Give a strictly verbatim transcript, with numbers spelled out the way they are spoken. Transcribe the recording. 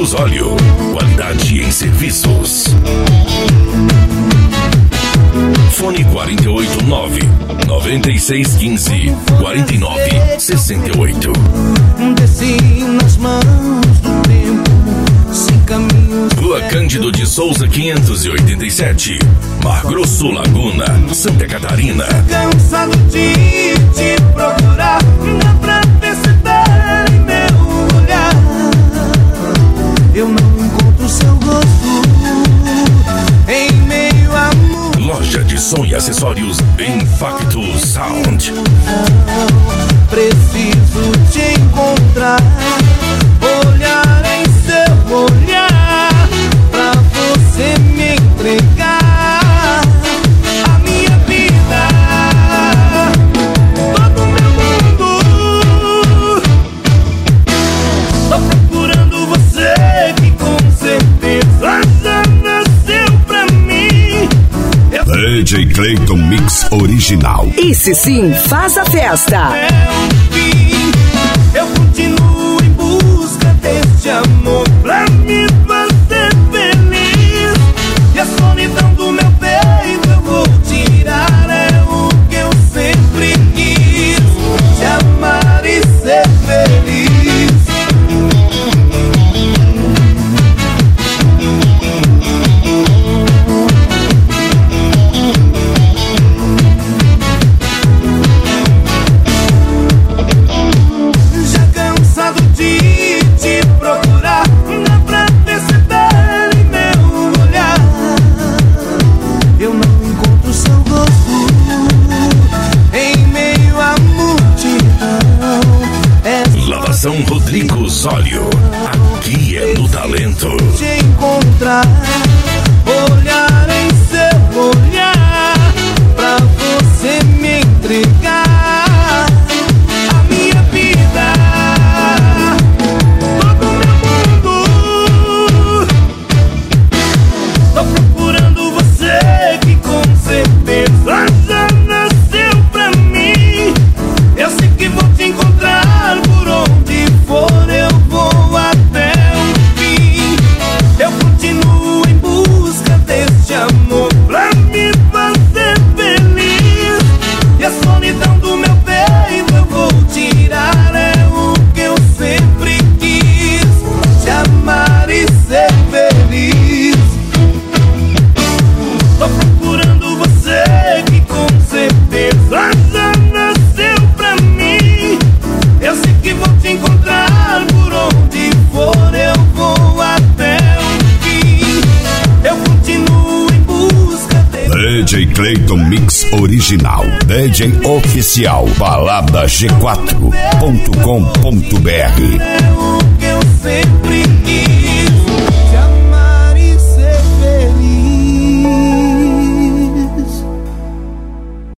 Rodrigues Óleo. Qualidade em serviços. Fone quatro oito nove, nove seis um cinco, quatro nove seis oito. Desci nas mãos do tempo, sem caminhos. Rua Cândido de Souza quinhentos e oitenta e sete, Mar Grosso, Laguna, Santa Catarina. Cansado de te procurar, dá pra perceber em meu olhar. Eu não encontro seu gosto em meio a mundo. Loja de som e acessórios Benfacto Sound. Preciso te encontrar, olhar em seu olhar, pra você me entregar a minha vida, todo o meu mundo. Tô procurando você que com certeza já nasceu pra mim. D J Clayton Mix Original. Esse sim faz a festa. Eu continuo em busca deste amor pra me fazer feliz. E a solidão do meu peito eu vou tirar. É o que eu sempre quis, te amar e ser feliz. São Rodrigues Óleo. Aqui é no talento. Te encontrar, olhar em seu olhar, pra você me entregar a minha vida, todo o meu mundo. Tô procurando você que com certeza já nasceu pra mim. Eu sei que vou te encontrar por onde for, eu vou até o fim. Eu continuo em busca deste amor pra me fazer feliz. E a solidão do meu peito eu vou tirar. É o que eu sempre quis, te amar e ser feliz. Tô procurando você que com certeza já nasceu pra mim. Eu sei que vou te encontrar por onde for, eu vou até o fim. Eu continuo em busca de D J Clayton Mix Original. D J Oficial. balada g quatro ponto com ponto b r. É o que eu sempre